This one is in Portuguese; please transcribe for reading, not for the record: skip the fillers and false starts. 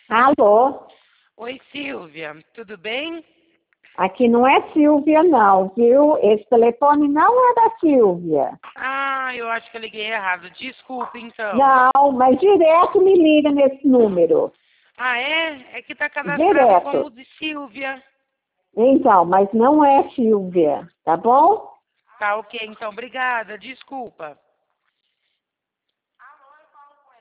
Alô? Oi, Silvia, tudo bem? Aqui não é Silvia não, viu? Esse telefone não é da Silvia. Ah, eu acho que eu liguei errado. Desculpa, então. Não, mas direto me liga nesse número. Ah, é? É que tá cadastrado Direto. como de Silvia. Então, mas não é Silvia, tá bom? Tá ok, então. Obrigada. Desculpa.